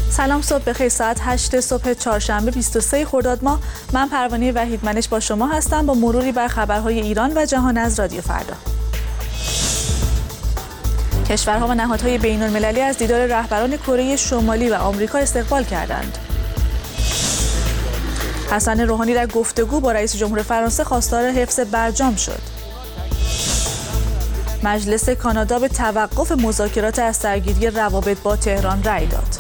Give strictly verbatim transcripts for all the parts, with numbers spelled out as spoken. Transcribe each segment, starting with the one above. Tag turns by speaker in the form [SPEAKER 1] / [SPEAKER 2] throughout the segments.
[SPEAKER 1] سلام، صبح بخیر. ساعت هشت صبح چهارشنبه بیست و سه خرداد ماه. من پروانه وحیدمنش با شما هستم با مروری بر خبرهای ایران و جهان از رادیو فردا. کشورها و نهادهای بین‌المللی از دیدار رهبران کره شمالی و آمریکا استقبال کردند. حسن روحانی در گفتگو با رئیس جمهور فرانسه خواستار حفظ برجام شد. مجلس کانادا به توقف مذاکرات از سرگیری روابط با تهران رأی داد.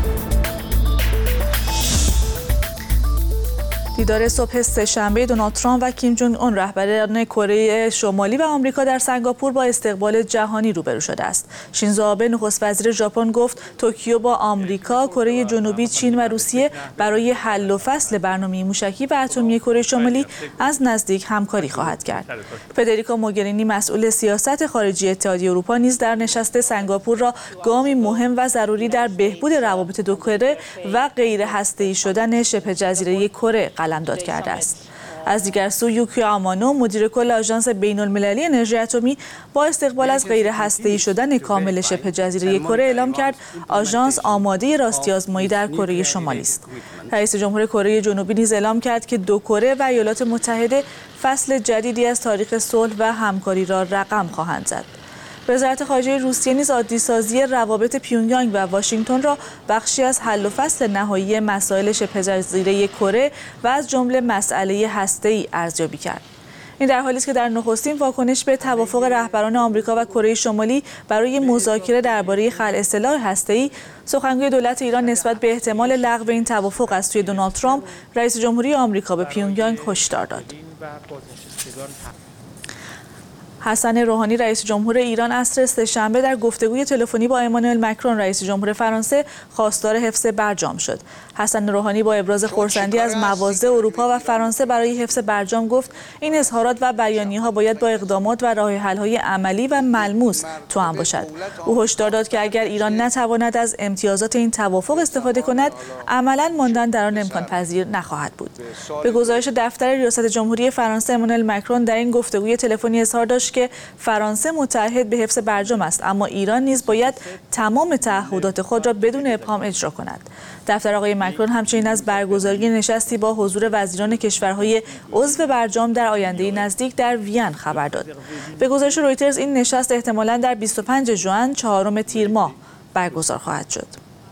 [SPEAKER 1] دیدار صبح سه‌شنبه دونالد ترامپ و کیم جونگ اون رهبران کره شمالی و آمریکا در سنگاپور با استقبال جهانی روبرو شده است. شینزو آبه نخست وزیر ژاپن گفت توکیو با آمریکا، کره جنوبی، چین و روسیه برای حل و فصل برنامه موشکی و اتمی کره شمالی از نزدیک همکاری خواهد کرد. فدریکا موگرینی مسئول سیاست خارجی اتحادیه اروپا نیز در نشست سنگاپور را گامی مهم و ضروری در بهبود روابط دو کره و غیر هسته‌ای شدن شبه جزیره کره قلمداد کرده است. از دیگر سو یوکیو آمانو مدیر کل آژانس بین‌المللی انرژی اتمی با استقبال از غیر هسته‌ای شدن کامل شبه جزیره کره اعلام کرد آژانس آماده راستی آزمایی در کره شمالی است. رئیس جمهور کره جنوبی نیز اعلام کرد که دو کره و ایالات متحده فصل جدیدی از تاریخ صلح و همکاری را رقم خواهند زد. وزارت خارجه روسیه نیز عادی‌سازی روابط پیونگیانگ و واشنگتن را بخشی از حل و فصل نهایی مسائل شبه جزیره کره و از جمله مسئله هسته‌ای ارزیابی کرد. این در حالی است که در نخستین واکنش به توافق رهبران آمریکا و کره شمالی برای مذاکره درباره خلع سلاح هسته‌ای، سخنگوی دولت ایران نسبت به احتمال لغو این توافق از سوی دونالد ترامپ، رئیس جمهوری آمریکا به پیونگیانگ هشدار داد. حسن روحانی رئیس جمهور ایران عصر سه‌شنبه در گفتگوی تلفنی با امانوئل مکرون رئیس جمهور فرانسه خواستار حفظ برجام شد. حسن روحانی با ابراز خرسندی از مواضع اروپا و فرانسه برای حفظ برجام گفت این اظهارات و بیانیه‌ها باید با اقدامات و راه‌حل‌های عملی و ملموس توأم باشد. او هشدار داد که اگر ایران نتواند از امتیازات این توافق استفاده کند، عملاً ماندن در آن امکان پذیر نخواهد بود. به گزارش دفتر ریاست جمهوری فرانسه، امانوئل مکرون در این گفتگوی تلفنی اظهار داشت که فرانسه متعهد به حفظ برجام است، اما ایران نیز باید تمام تعهدات خود را بدون ابهام اجرا کند. دفتر آقای مکرون همچنین از برگزاری نشستی با حضور وزیران کشورهای عضو برجام در آینده نزدیک در وین خبر داد. به گزارش رویترز این نشست احتمالاً در بیست و پنج ژوئن چهارم تیر ماه برگزار خواهد شد.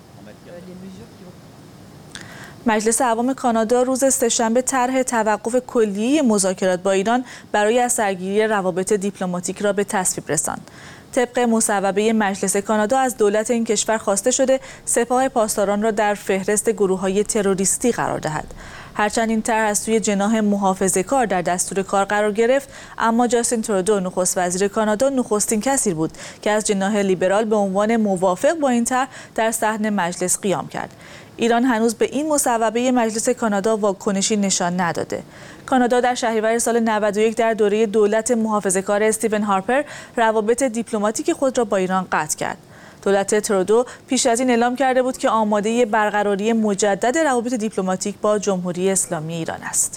[SPEAKER 1] مجلس عوام کانادا روز سه‌شنبه طرح توقف کلیه مذاکرات با ایران برای از سرگیری روابط دیپلماتیک را به تصویب رساند. طبق مصوبه مجلس کانادا از دولت این کشور خواسته شده سپاه پاسداران را در فهرست گروه‌های تروریستی قرار دهد. هرچند این طرح از سوی جناح محافظه‌کار در دستور کار قرار گرفت، اما جاستین ترودو نخست وزیر کانادا نخستین کسی بود که از جناح لیبرال به عنوان موافق با این طرح در صحن مجلس قیام کرد. ایران هنوز به این مصوبه مجلس کانادا واکنشی نشان نداده. کانادا در شهریور سال نود و یک در دوره دولت محافظه‌کار استیون هارپر روابط دیپلماتیک خود را با ایران قطع کرد. دولت ترودو پیش از این اعلام کرده بود که آماده برقراری مجدد روابط دیپلماتیک با جمهوری اسلامی ایران است.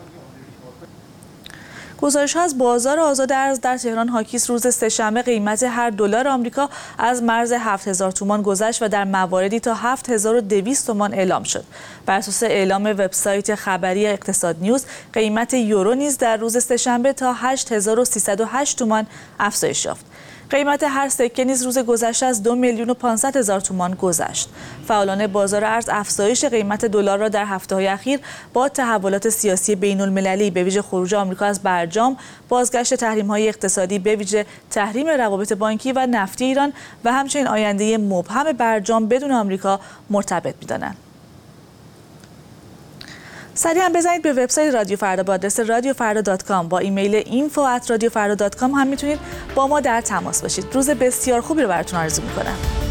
[SPEAKER 1] گزارش‌ها از بازار آزاد ارز در تهران حاکی است روز سه‌شنبه قیمت هر دلار آمریکا از مرز هفت هزار تومان گذشت و در مواردی تا هفت هزار و دویست تومان اعلام شد. بر اساس اعلام وبسایت خبری اقتصاد نیوز، قیمت یورو نیز در روز سه‌شنبه تا هشت هزار و سیصد و هشت تومان افزایش یافت. قیمت هر سکه نیز روز گذشته از دو میلیون و پانصد هزار تومان گذشت. فعالان بازار ارز افزایش قیمت دلار را در هفته‌های اخیر با تحولات سیاسی بین‌المللی به ویژه خروج آمریکا از برجام، بازگشت تحریم‌های اقتصادی به ویژه تحریم روابط بانکی و نفتی ایران و همچنین آینده مبهم برجام بدون آمریکا مرتبط می‌دانند. سریعا بزنید به وبسایت رادیو فردا با آدرس رادیو فردا دات کام با ایمیل اینفو ات رادیو فردا دات کام هم میتونید با ما در تماس باشید. روز بسیار خوبی رو براتون آرزو میکنم.